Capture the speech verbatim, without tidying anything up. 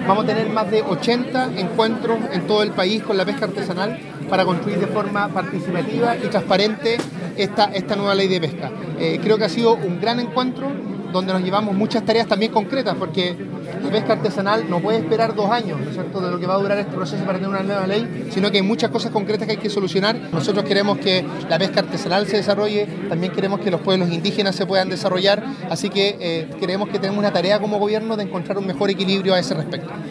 Vamos a tener más de ochenta encuentros en todo el país con la pesca artesanal para construir de forma participativa y transparente esta, esta nueva ley de pesca. Eh, creo que ha sido un gran encuentro donde nos llevamos muchas tareas también concretas, porque la pesca artesanal no puede esperar dos años, ¿no es cierto?, de lo que va a durar este proceso para tener una nueva ley, sino que hay muchas cosas concretas que hay que solucionar. Nosotros queremos que la pesca artesanal se desarrolle, también queremos que los pueblos indígenas se puedan desarrollar, así que eh, creemos que tenemos una tarea como gobierno de encontrar un mejor equilibrio a ese respecto.